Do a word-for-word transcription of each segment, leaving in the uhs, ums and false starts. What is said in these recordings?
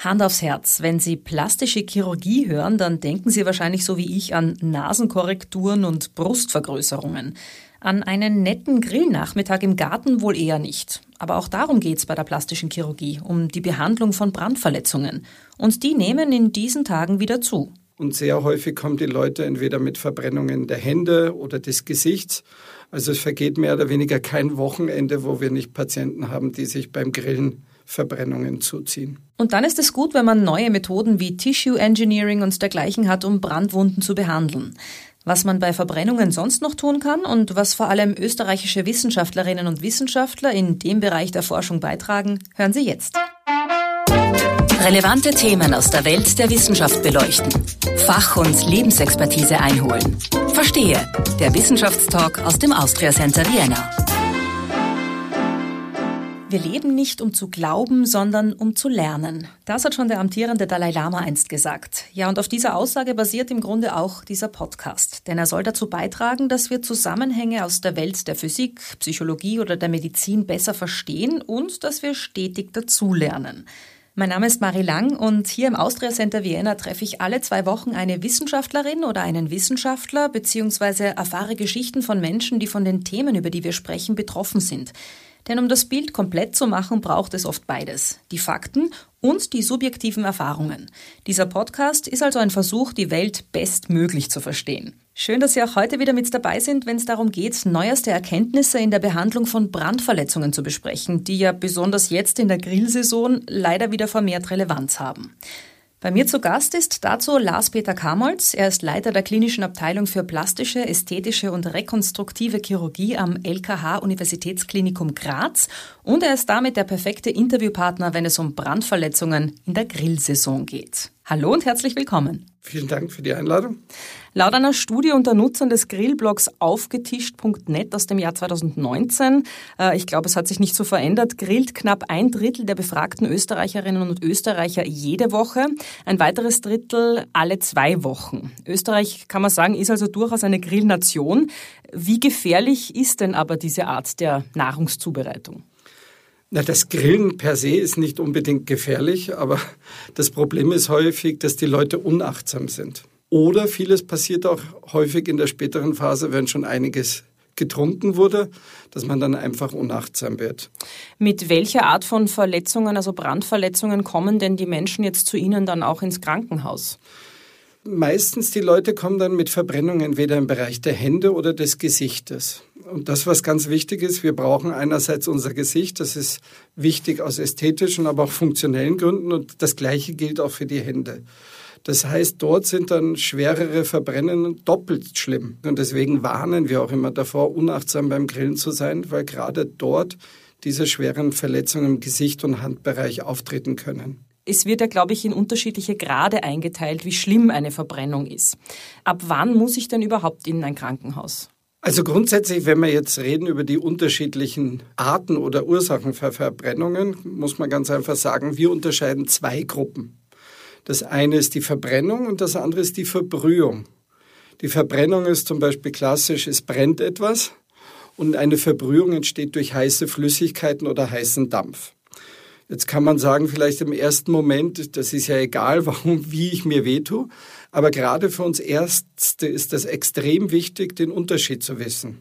Hand aufs Herz, wenn Sie plastische Chirurgie hören, dann denken Sie wahrscheinlich so wie ich an Nasenkorrekturen und Brustvergrößerungen. An einen netten Grillnachmittag im Garten wohl eher nicht. Aber auch darum geht's bei der plastischen Chirurgie, um die Behandlung von Brandverletzungen. Und die nehmen in diesen Tagen wieder zu. Und sehr häufig kommen die Leute entweder mit Verbrennungen der Hände oder des Gesichts. Also es vergeht mehr oder weniger kein Wochenende, wo wir nicht Patienten haben, die sich beim Grillen Verbrennungen zuziehen. Und dann ist es gut, wenn man neue Methoden wie Tissue Engineering und dergleichen hat, um Brandwunden zu behandeln. Was man bei Verbrennungen sonst noch tun kann und was vor allem österreichische Wissenschaftlerinnen und Wissenschaftler in dem Bereich der Forschung beitragen, hören Sie jetzt. Relevante Themen aus der Welt der Wissenschaft beleuchten. Fach- und Lebensexpertise einholen. Verstehe, der Wissenschaftstalk aus dem Austria Center Vienna. Wir leben nicht, um zu glauben, sondern um zu lernen. Das hat schon der amtierende Dalai Lama einst gesagt. Ja, und auf dieser Aussage basiert im Grunde auch dieser Podcast. Denn er soll dazu beitragen, dass wir Zusammenhänge aus der Welt der Physik, Psychologie oder der Medizin besser verstehen und dass wir stetig dazulernen. Mein Name ist Marie Lang und hier im Austria Center Vienna treffe ich alle zwei Wochen eine Wissenschaftlerin oder einen Wissenschaftler bzw. erfahre Geschichten von Menschen, die von den Themen, über die wir sprechen, betroffen sind. Denn um das Bild komplett zu machen, braucht es oft beides. Die Fakten und die subjektiven Erfahrungen. Dieser Podcast ist also ein Versuch, die Welt bestmöglich zu verstehen. Schön, dass Sie auch heute wieder mit dabei sind, wenn es darum geht, neueste Erkenntnisse in der Behandlung von Brandverletzungen zu besprechen, die ja besonders jetzt in der Grillsaison leider wieder vermehrt Relevanz haben. Bei mir zu Gast ist dazu Lars-Peter Kamoltz. Er ist Leiter der klinischen Abteilung für plastische, ästhetische und rekonstruktive Chirurgie am L K H-Universitätsklinikum Graz und er ist damit der perfekte Interviewpartner, wenn es um Brandverletzungen in der Grillsaison geht. Hallo und herzlich willkommen. Vielen Dank für die Einladung. Laut einer Studie unter Nutzern des Grillblogs aufgetischt punkt net aus dem Jahr zweitausendneunzehn, äh, ich glaube, es hat sich nicht so verändert, grillt knapp ein Drittel der befragten Österreicherinnen und Österreicher jede Woche, ein weiteres Drittel alle zwei Wochen. Österreich, kann man sagen, ist also durchaus eine Grillnation. Wie gefährlich ist denn aber diese Art der Nahrungszubereitung? Na, das Grillen per se ist nicht unbedingt gefährlich, aber das Problem ist häufig, dass die Leute unachtsam sind. Oder vieles passiert auch häufig in der späteren Phase, wenn schon einiges getrunken wurde, dass man dann einfach unachtsam wird. Mit welcher Art von Verletzungen, also Brandverletzungen, kommen denn die Menschen jetzt zu Ihnen dann auch ins Krankenhaus? Meistens die Leute kommen dann mit Verbrennungen entweder im Bereich der Hände oder des Gesichtes. Und das, was ganz wichtig ist, wir brauchen einerseits unser Gesicht, das ist wichtig aus ästhetischen, aber auch funktionellen Gründen und das Gleiche gilt auch für die Hände. Das heißt, dort sind dann schwerere Verbrennungen doppelt schlimm. Und deswegen warnen wir auch immer davor, unachtsam beim Grillen zu sein, weil gerade dort diese schweren Verletzungen im Gesicht- und Handbereich auftreten können. Es wird ja, glaube ich, in unterschiedliche Grade eingeteilt, wie schlimm eine Verbrennung ist. Ab wann muss ich denn überhaupt in ein Krankenhaus? Also grundsätzlich, wenn wir jetzt reden über die unterschiedlichen Arten oder Ursachen für Verbrennungen, muss man ganz einfach sagen, wir unterscheiden zwei Gruppen. Das eine ist die Verbrennung und das andere ist die Verbrühung. Die Verbrennung ist zum Beispiel klassisch, es brennt etwas und eine Verbrühung entsteht durch heiße Flüssigkeiten oder heißen Dampf. Jetzt kann man sagen, vielleicht im ersten Moment, das ist ja egal, warum, wie ich mir wehtue, aber gerade für uns Ärzte ist das extrem wichtig, den Unterschied zu wissen.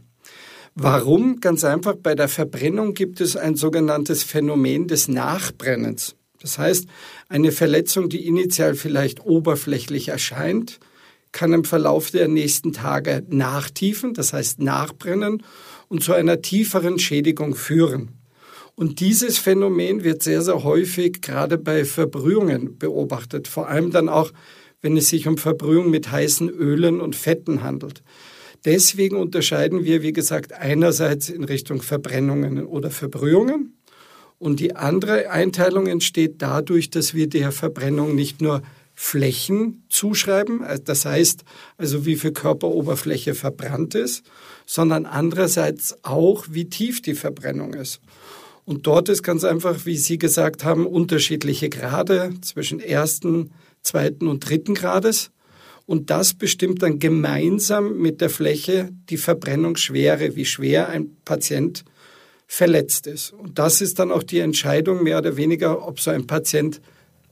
Warum? Ganz einfach, bei der Verbrennung gibt es ein sogenanntes Phänomen des Nachbrennens. Das heißt, eine Verletzung, die initial vielleicht oberflächlich erscheint, kann im Verlauf der nächsten Tage nachtiefen, das heißt nachbrennen und zu einer tieferen Schädigung führen. Und dieses Phänomen wird sehr, sehr häufig gerade bei Verbrühungen beobachtet, vor allem dann auch, wenn es sich um Verbrühung mit heißen Ölen und Fetten handelt. Deswegen unterscheiden wir, wie gesagt, einerseits in Richtung Verbrennungen oder Verbrühungen. Und die andere Einteilung entsteht dadurch, dass wir der Verbrennung nicht nur Flächen zuschreiben, das heißt also wie viel Körperoberfläche verbrannt ist, sondern andererseits auch, wie tief die Verbrennung ist. Und dort ist ganz einfach, wie Sie gesagt haben, unterschiedliche Grade zwischen ersten, zweiten und dritten Grades. Und das bestimmt dann gemeinsam mit der Fläche die Verbrennungsschwere, wie schwer ein Patient verletzt ist. Und das ist dann auch die Entscheidung mehr oder weniger, ob so ein Patient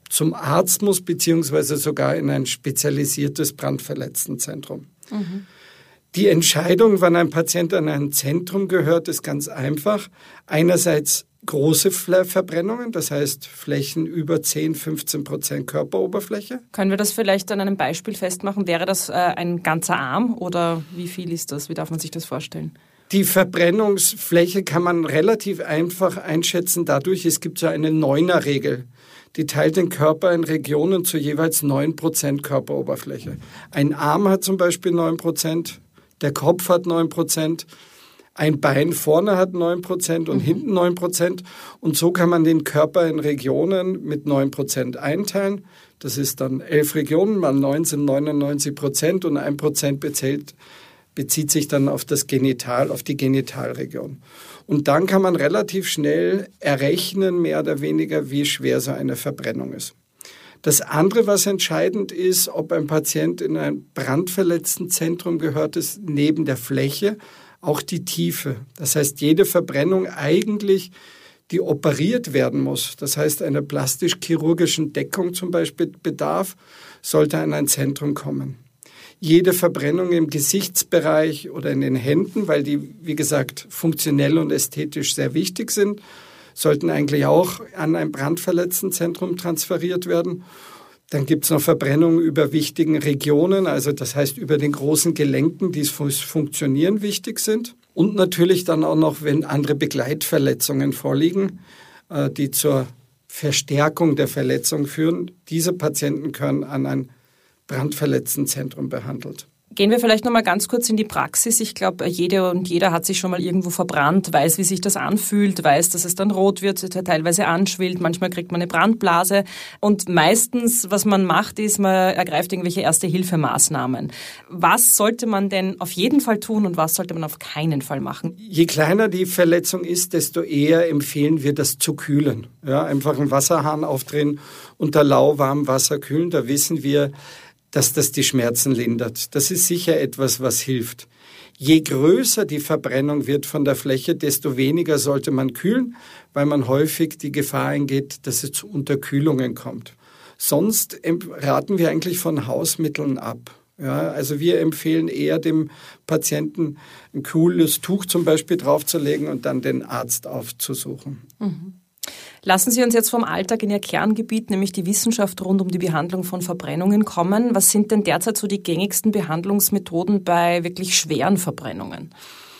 zum Arzt muss, beziehungsweise sogar in ein spezialisiertes Brandverletztenzentrum. Mhm. Die Entscheidung, wann ein Patient an ein Zentrum gehört, ist ganz einfach. Einerseits große Verbrennungen, das heißt Flächen über zehn, fünfzehn Prozent Körperoberfläche. Können wir das vielleicht an einem Beispiel festmachen? Wäre das äh, ein ganzer Arm oder wie viel ist das? Wie darf man sich das vorstellen? Die Verbrennungsfläche kann man relativ einfach einschätzen dadurch, es gibt so eine Neuner-Regel. Die teilt den Körper in Regionen zu jeweils neun Prozent Körperoberfläche. Ein Arm hat zum Beispiel neun Prozent, der Kopf hat neun Prozent, ein Bein vorne hat neun Prozent und mhm. hinten neun Prozent. Und so kann man den Körper in Regionen mit neun Prozent einteilen. Das ist dann elf Regionen, mal neun sind neunundneunzig Prozent und ein Prozent bezählt, bezieht sich dann auf das Genital, auf die Genitalregion. Und dann kann man relativ schnell errechnen, mehr oder weniger, wie schwer so eine Verbrennung ist. Das andere, was entscheidend ist, ob ein Patient in ein Brandverletztenzentrum gehört, ist neben der Fläche auch die Tiefe. Das heißt, jede Verbrennung eigentlich, die operiert werden muss, das heißt, einer plastisch-chirurgischen Deckung zum Beispiel bedarf, sollte an ein Zentrum kommen. Jede Verbrennung im Gesichtsbereich oder in den Händen, weil die, wie gesagt, funktionell und ästhetisch sehr wichtig sind, sollten eigentlich auch an ein Brandverletztenzentrum transferiert werden. Dann gibt es noch Verbrennungen über wichtigen Regionen, also das heißt über den großen Gelenken, die fürs Funktionieren wichtig sind. Und natürlich dann auch noch, wenn andere Begleitverletzungen vorliegen, die zur Verstärkung der Verletzung führen. Diese Patienten können an ein Brandverletztenzentrum behandelt. Gehen wir vielleicht noch mal ganz kurz in die Praxis. Ich glaube, jede und jeder hat sich schon mal irgendwo verbrannt, weiß, wie sich das anfühlt, weiß, dass es dann rot wird, teilweise anschwillt, manchmal kriegt man eine Brandblase. Und meistens, was man macht, ist, man ergreift irgendwelche Erste-Hilfe-Maßnahmen. Was sollte man denn auf jeden Fall tun und was sollte man auf keinen Fall machen? Je kleiner die Verletzung ist, desto eher empfehlen wir, das zu kühlen. Ja, einfach einen Wasserhahn aufdrehen, unter lauwarmem Wasser kühlen. Da wissen wir, dass das die Schmerzen lindert. Das ist sicher etwas, was hilft. Je größer die Verbrennung wird von der Fläche, desto weniger sollte man kühlen, weil man häufig die Gefahr eingeht, dass es zu Unterkühlungen kommt. Sonst raten wir eigentlich von Hausmitteln ab. Ja, also wir empfehlen eher dem Patienten ein kühles Tuch zum Beispiel draufzulegen und dann den Arzt aufzusuchen. Mhm. Lassen Sie uns jetzt vom Alltag in Ihr Kerngebiet, nämlich die Wissenschaft rund um die Behandlung von Verbrennungen kommen. Was sind denn derzeit so die gängigsten Behandlungsmethoden bei wirklich schweren Verbrennungen?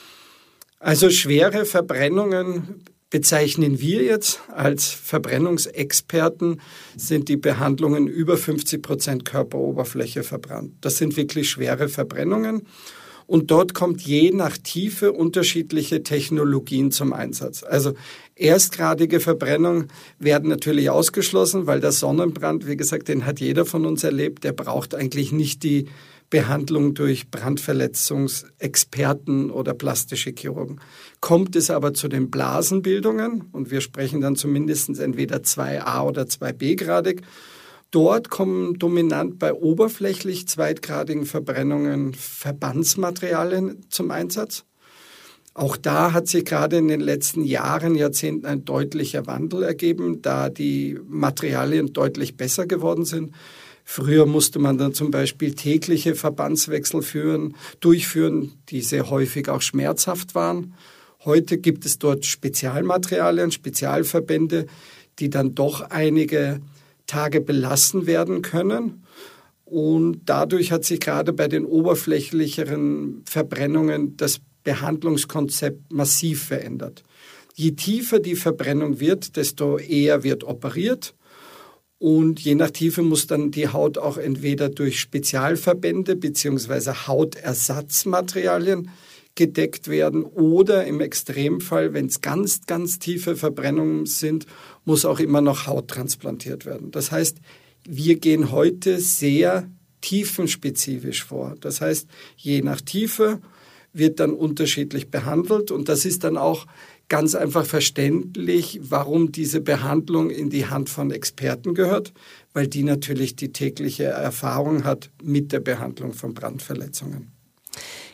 Also schwere Verbrennungen bezeichnen wir jetzt als Verbrennungsexperten, sind die Behandlungen über fünfzig Prozent Körperoberfläche verbrannt. Das sind wirklich schwere Verbrennungen. Und dort kommt je nach Tiefe unterschiedliche Technologien zum Einsatz. Also erstgradige Verbrennungen werden natürlich ausgeschlossen, weil der Sonnenbrand, wie gesagt, den hat jeder von uns erlebt. Der braucht eigentlich nicht die Behandlung durch Brandverletzungsexperten oder plastische Chirurgen. Kommt es aber zu den Blasenbildungen, und wir sprechen dann zumindest entweder zwei a oder zwei b-gradig, dort kommen dominant bei oberflächlich zweitgradigen Verbrennungen Verbandsmaterialien zum Einsatz. Auch da hat sich gerade in den letzten Jahren, Jahrzehnten ein deutlicher Wandel ergeben, da die Materialien deutlich besser geworden sind. Früher musste man dann zum Beispiel tägliche Verbandswechsel führen, durchführen, die sehr häufig auch schmerzhaft waren. Heute gibt es dort Spezialmaterialien, Spezialverbände, die dann doch einige Tage belassen werden können. Und dadurch hat sich gerade bei den oberflächlicheren Verbrennungen das Behandlungskonzept massiv verändert. Je tiefer die Verbrennung wird, desto eher wird operiert. Und je nach Tiefe muss dann die Haut auch entweder durch Spezialverbände bzw. Hautersatzmaterialien gedeckt werden oder im Extremfall, wenn es ganz, ganz tiefe Verbrennungen sind, muss auch immer noch Haut transplantiert werden. Das heißt, wir gehen heute sehr tiefenspezifisch vor. Das heißt, je nach Tiefe wird dann unterschiedlich behandelt und das ist dann auch ganz einfach verständlich, warum diese Behandlung in die Hand von Experten gehört, weil die natürlich die tägliche Erfahrung hat mit der Behandlung von Brandverletzungen.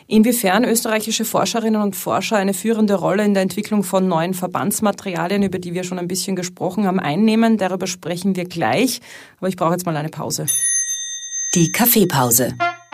Inwiefern österreichische Forscherinnen und Forscher eine führende Rolle in der Entwicklung von neuen Verbandsmaterialien, über die wir schon ein bisschen gesprochen haben, einnehmen, darüber sprechen wir gleich. Aber ich brauche jetzt mal eine Pause. Die Kaffeepause.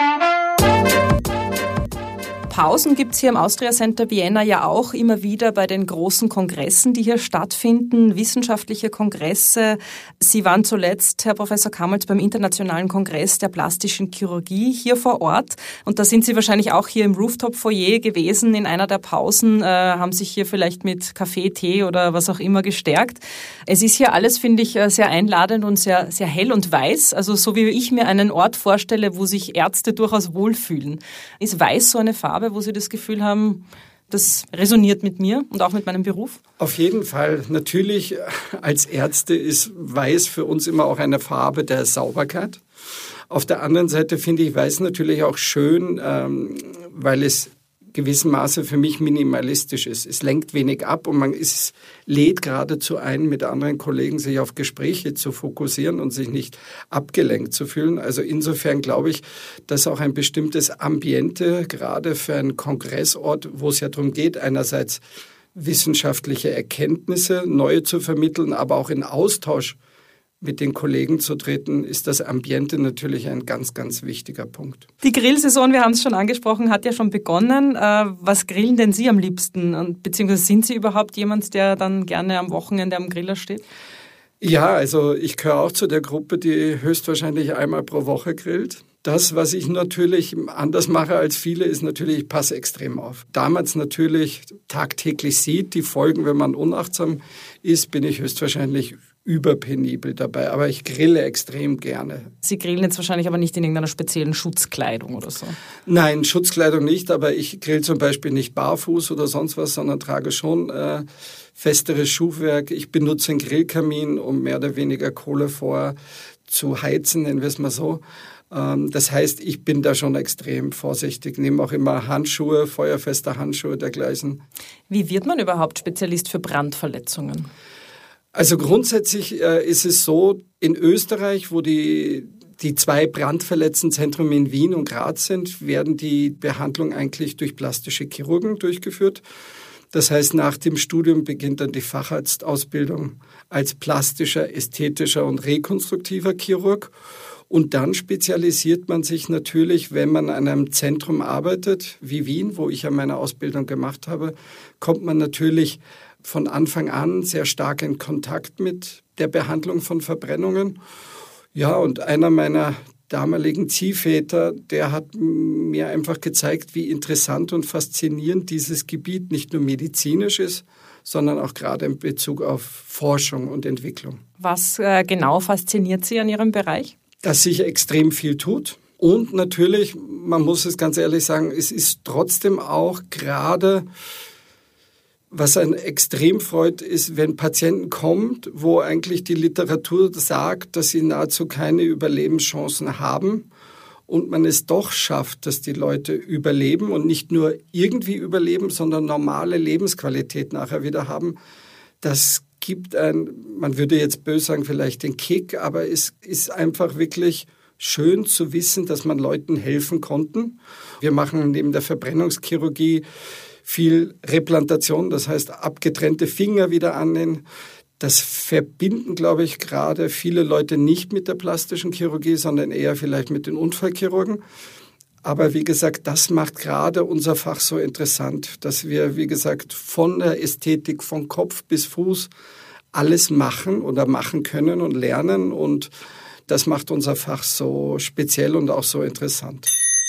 Pausen gibt es hier im Austria Center Vienna ja auch immer wieder bei den großen Kongressen, die hier stattfinden, wissenschaftliche Kongresse. Sie waren zuletzt, Herr Professor Kammholz, beim Internationalen Kongress der Plastischen Chirurgie hier vor Ort. Und da sind Sie wahrscheinlich auch hier im Rooftop-Foyer gewesen. In einer der Pausen äh, haben sich hier vielleicht mit Kaffee, Tee oder was auch immer gestärkt. Es ist hier alles, finde ich, sehr einladend und sehr, sehr hell und weiß. Also so wie ich mir einen Ort vorstelle, wo sich Ärzte durchaus wohlfühlen. Ist weiß so eine Farbe, wo Sie das Gefühl haben, das resoniert mit mir und auch mit meinem Beruf? Auf jeden Fall. Natürlich, als Ärzte ist Weiß für uns immer auch eine Farbe der Sauberkeit. Auf der anderen Seite finde ich Weiß natürlich auch schön, ähm, weil es gewissem Maße für mich minimalistisch ist. Es lenkt wenig ab und man ist, lädt geradezu ein, mit anderen Kollegen sich auf Gespräche zu fokussieren und sich nicht abgelenkt zu fühlen. Also insofern glaube ich, dass auch ein bestimmtes Ambiente, gerade für einen Kongressort, wo es ja darum geht, einerseits wissenschaftliche Erkenntnisse, neue zu vermitteln, aber auch in Austausch mit den Kollegen zu treten, ist das Ambiente natürlich ein ganz, ganz wichtiger Punkt. Die Grillsaison, wir haben es schon angesprochen, hat ja schon begonnen. Was grillen denn Sie am liebsten? Und beziehungsweise sind Sie überhaupt jemand, der dann gerne am Wochenende am Griller steht? Ja, also ich gehöre auch zu der Gruppe, die höchstwahrscheinlich einmal pro Woche grillt. Das, was ich natürlich anders mache als viele, ist natürlich, ich passe extrem auf. Damals natürlich tagtäglich sieht, die Folgen, wenn man unachtsam ist, bin ich höchstwahrscheinlich überpenibel dabei, aber ich grille extrem gerne. Sie grillen jetzt wahrscheinlich aber nicht in irgendeiner speziellen Schutzkleidung oder so? Nein, Schutzkleidung nicht, aber ich grill zum Beispiel nicht barfuß oder sonst was, sondern trage schon äh, festeres Schuhwerk. Ich benutze einen Grillkamin, um mehr oder weniger Kohle vor zu heizen, nennen wir es mal so. Ähm, das heißt, ich bin da schon extrem vorsichtig, nehme auch immer Handschuhe, feuerfeste Handschuhe dergleichen. Wie wird man überhaupt Spezialist für Brandverletzungen? Also grundsätzlich äh, ist es so, in Österreich, wo die, die zwei Brandverletztenzentren in Wien und Graz sind, werden die Behandlung eigentlich durch plastische Chirurgen durchgeführt. Das heißt, nach dem Studium beginnt dann die Facharztausbildung als plastischer, ästhetischer und rekonstruktiver Chirurg. Und dann spezialisiert man sich natürlich, wenn man an einem Zentrum arbeitet, wie Wien, wo ich ja meine Ausbildung gemacht habe, kommt man natürlich von Anfang an sehr stark in Kontakt mit der Behandlung von Verbrennungen. Ja, und einer meiner damaligen Ziehväter, der hat mir einfach gezeigt, wie interessant und faszinierend dieses Gebiet nicht nur medizinisch ist, sondern auch gerade in Bezug auf Forschung und Entwicklung. Was äh, genau fasziniert Sie an Ihrem Bereich? Dass sich extrem viel tut. Und natürlich, man muss es ganz ehrlich sagen, es ist trotzdem auch gerade, was einen extrem freut, ist, wenn Patienten kommen, wo eigentlich die Literatur sagt, dass sie nahezu keine Überlebenschancen haben und man es doch schafft, dass die Leute überleben und nicht nur irgendwie überleben, sondern normale Lebensqualität nachher wieder haben. Das gibt ein, man würde jetzt böse sagen, vielleicht den Kick, aber es ist einfach wirklich schön zu wissen, dass man Leuten helfen konnten. Wir machen neben der Verbrennungschirurgie viel Replantation, das heißt abgetrennte Finger wieder annehmen. Das verbinden, glaube ich, gerade viele Leute nicht mit der plastischen Chirurgie, sondern eher vielleicht mit den Unfallchirurgen. Aber wie gesagt, das macht gerade unser Fach so interessant, dass wir, wie gesagt, von der Ästhetik, von Kopf bis Fuß alles machen oder machen können und lernen. Und das macht unser Fach so speziell und auch so interessant.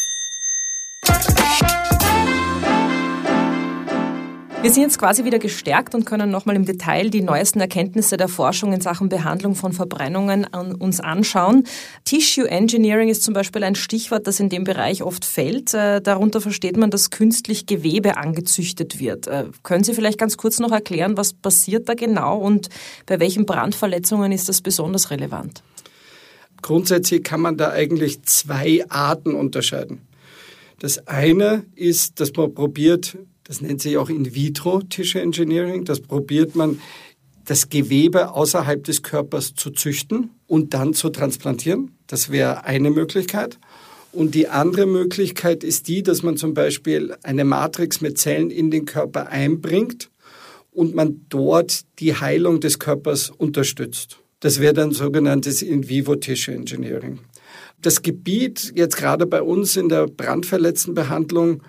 Wir sind jetzt quasi wieder gestärkt und können nochmal im Detail die neuesten Erkenntnisse der Forschung in Sachen Behandlung von Verbrennungen an uns anschauen. Tissue Engineering ist zum Beispiel ein Stichwort, das in dem Bereich oft fällt. Äh, darunter versteht man, dass künstlich Gewebe angezüchtet wird. Äh, können Sie vielleicht ganz kurz noch erklären, was passiert da genau und bei welchen Brandverletzungen ist das besonders relevant? Grundsätzlich kann man da eigentlich zwei Arten unterscheiden. Das eine ist, dass man probiert, das nennt sich auch In-vitro-Tissue Engineering. Das probiert man, das Gewebe außerhalb des Körpers zu züchten und dann zu transplantieren. Das wäre eine Möglichkeit. Und die andere Möglichkeit ist die, dass man zum Beispiel eine Matrix mit Zellen in den Körper einbringt und man dort die Heilung des Körpers unterstützt. Das wäre dann sogenanntes In-vivo-Tissue Engineering. Das Gebiet, jetzt gerade bei uns in der Brandverletztenbehandlung,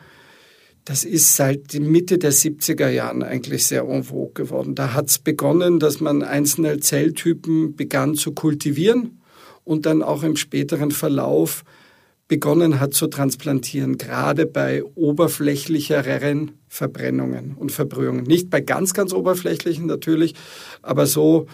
das ist seit Mitte der siebziger Jahren eigentlich sehr en vogue geworden. Da hat es begonnen, dass man einzelne Zelltypen begann zu kultivieren und dann auch im späteren Verlauf begonnen hat zu transplantieren, gerade bei oberflächlicheren Verbrennungen und Verbrühungen. Nicht bei ganz, ganz oberflächlichen natürlich, aber so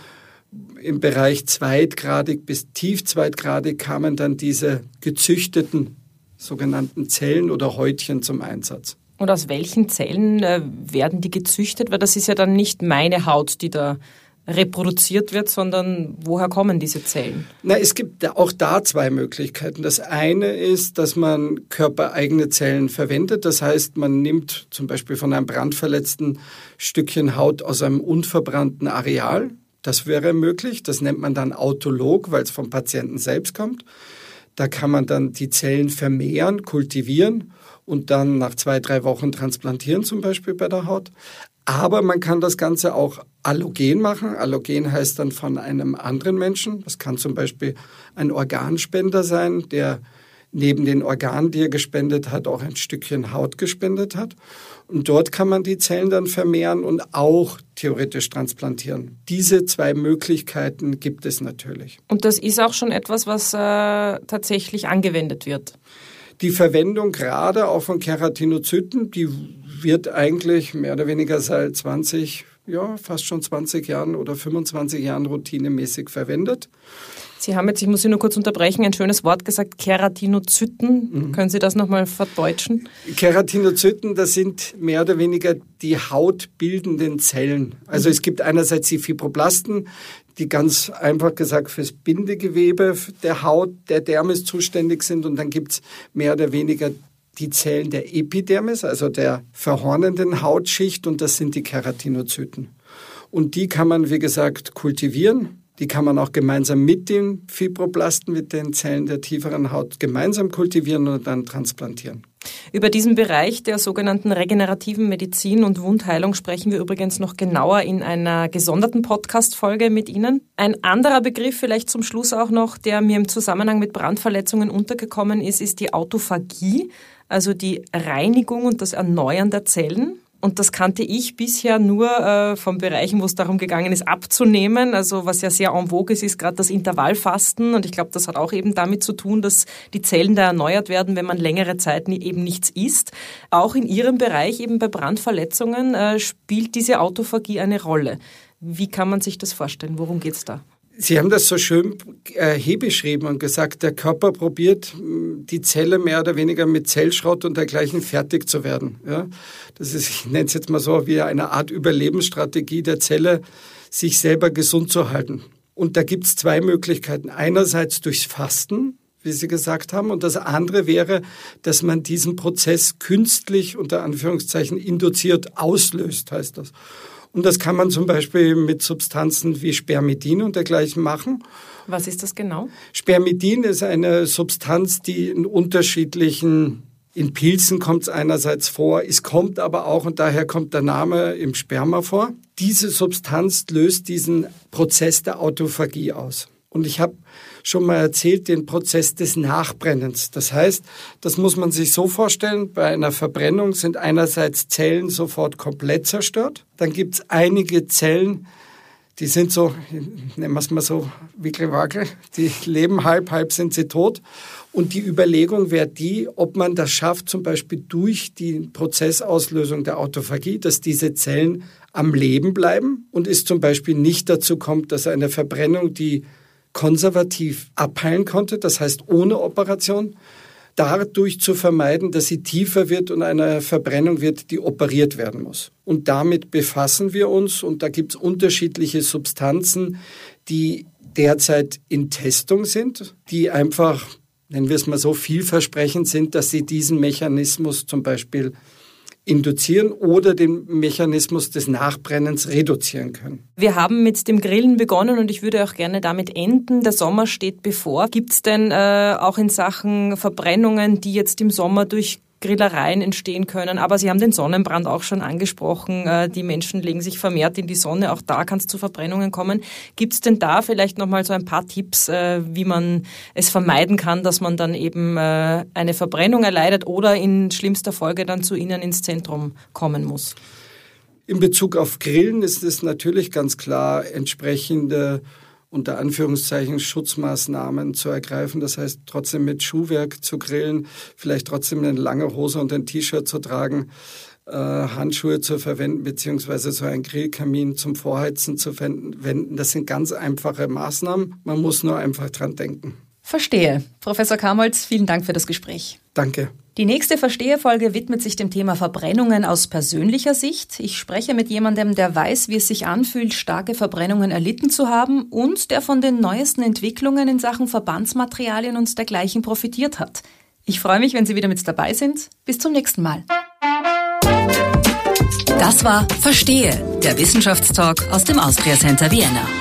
im Bereich zweitgradig bis tief zweitgradig kamen dann diese gezüchteten sogenannten Zellen oder Häutchen zum Einsatz. Und aus welchen Zellen äh, werden die gezüchtet? Weil das ist ja dann nicht meine Haut, die da reproduziert wird, sondern woher kommen diese Zellen? Na, es gibt auch da zwei Möglichkeiten. Das eine ist, dass man körpereigene Zellen verwendet. Das heißt, man nimmt zum Beispiel von einem brandverletzten Stückchen Haut aus einem unverbrannten Areal. Das wäre möglich. Das nennt man dann autolog, weil es vom Patienten selbst kommt. Da kann man dann die Zellen vermehren, kultivieren und dann nach zwei, drei Wochen transplantieren, zum Beispiel bei der Haut. Aber man kann das Ganze auch allogen machen. Allogen heißt dann von einem anderen Menschen. Das kann zum Beispiel ein Organspender sein, der neben den Organen, die er gespendet hat, auch ein Stückchen Haut gespendet hat. Und dort kann man die Zellen dann vermehren und auch theoretisch transplantieren. Diese zwei Möglichkeiten gibt es natürlich. Und das ist auch schon etwas, was äh, tatsächlich angewendet wird? Die Verwendung gerade auch von Keratinozyten, die wird eigentlich mehr oder weniger seit zwanzig, ja fast schon zwanzig Jahren oder fünfundzwanzig Jahren routinemäßig verwendet. Sie haben jetzt, ich muss Sie nur kurz unterbrechen, ein schönes Wort gesagt, Keratinozyten. Mhm. Können Sie das nochmal verdeutschen? Keratinozyten, das sind mehr oder weniger die hautbildenden Zellen. Also mhm. es gibt einerseits die Fibroblasten, die ganz einfach gesagt fürs Bindegewebe der Haut, der Dermis zuständig sind. Und dann gibt es mehr oder weniger die Zellen der Epidermis, also der verhornenden Hautschicht. Und das sind die Keratinozyten. Und die kann man, wie gesagt, kultivieren. Die kann man auch gemeinsam mit den Fibroblasten, mit den Zellen der tieferen Haut gemeinsam kultivieren und dann transplantieren. Über diesen Bereich der sogenannten regenerativen Medizin und Wundheilung sprechen wir übrigens noch genauer in einer gesonderten Podcast-Folge mit Ihnen. Ein anderer Begriff vielleicht zum Schluss auch noch, der mir im Zusammenhang mit Brandverletzungen untergekommen ist, ist die Autophagie, also die Reinigung und das Erneuern der Zellen. Und das kannte ich bisher nur äh, von Bereichen, wo es darum gegangen ist, abzunehmen. Also was ja sehr en vogue ist, ist gerade das Intervallfasten. Und ich glaube, das hat auch eben damit zu tun, dass die Zellen da erneuert werden, wenn man längere Zeit eben nichts isst. Auch in Ihrem Bereich, eben bei Brandverletzungen, äh, spielt diese Autophagie eine Rolle. Wie kann man sich das vorstellen? Worum geht's da? Sie haben das so schön äh, beschrieben und gesagt, der Körper probiert, die Zelle mehr oder weniger mit Zellschrott und dergleichen fertig zu werden. Ja? Das ist, ich nenne es jetzt mal so, wie eine Art Überlebensstrategie der Zelle, sich selber gesund zu halten. Und da gibt es zwei Möglichkeiten. Einerseits durchs Fasten, wie Sie gesagt haben, und das andere wäre, dass man diesen Prozess künstlich, unter Anführungszeichen, induziert auslöst, heißt das. Und das kann man zum Beispiel mit Substanzen wie Spermidin und dergleichen machen. Was ist das genau? Spermidin ist eine Substanz, die in unterschiedlichen, in Pilzen kommt es einerseits vor, es kommt aber auch, und daher kommt der Name, im Sperma vor. Diese Substanz löst diesen Prozess der Autophagie aus. Und ich habe schon mal erzählt, den Prozess des Nachbrennens. Das heißt, das muss man sich so vorstellen, bei einer Verbrennung sind einerseits Zellen sofort komplett zerstört. Dann gibt es einige Zellen, die sind so, nennen wir es mal so, wickelwackel, die leben halb, halb sind sie tot. Und die Überlegung wäre die, ob man das schafft, zum Beispiel durch die Prozessauslösung der Autophagie, dass diese Zellen am Leben bleiben und es zum Beispiel nicht dazu kommt, dass eine Verbrennung, die konservativ abheilen konnte, das heißt ohne Operation, dadurch zu vermeiden, dass sie tiefer wird und eine Verbrennung wird, die operiert werden muss. Und damit befassen wir uns und da gibt es unterschiedliche Substanzen, die derzeit in Testung sind, die einfach, nennen wir es mal so, vielversprechend sind, dass sie diesen Mechanismus zum Beispiel induzieren oder den Mechanismus des Nachbrennens reduzieren können. Wir haben mit dem Grillen begonnen und ich würde auch gerne damit enden. Der Sommer steht bevor. Gibt es denn äh, auch in Sachen Verbrennungen, die jetzt im Sommer durch Grillereien entstehen können? Aber Sie haben den Sonnenbrand auch schon angesprochen. Äh, die Menschen legen sich vermehrt in die Sonne. Auch da kann es zu Verbrennungen kommen. Gibt es denn da vielleicht nochmal so ein paar Tipps, äh, wie man es vermeiden kann, dass man dann eben äh, eine Verbrennung erleidet oder in schlimmster Folge dann zu Ihnen ins Zentrum kommen muss? In Bezug auf Grillen ist es natürlich ganz klar, entsprechende unter Anführungszeichen Schutzmaßnahmen zu ergreifen. Das heißt, trotzdem mit Schuhwerk zu grillen, vielleicht trotzdem eine lange Hose und ein T-Shirt zu tragen, äh, Handschuhe zu verwenden, beziehungsweise so einen Grillkamin zum Vorheizen zu verwenden. Das sind ganz einfache Maßnahmen. Man muss nur einfach dran denken. Verstehe. Professor Kamholtz, vielen Dank für das Gespräch. Danke. Die nächste Verstehe-Folge widmet sich dem Thema Verbrennungen aus persönlicher Sicht. Ich spreche mit jemandem, der weiß, wie es sich anfühlt, starke Verbrennungen erlitten zu haben und der von den neuesten Entwicklungen in Sachen Verbandsmaterialien und dergleichen profitiert hat. Ich freue mich, wenn Sie wieder mit dabei sind. Bis zum nächsten Mal. Das war Verstehe, der Wissenschaftstalk aus dem Austria Center Vienna.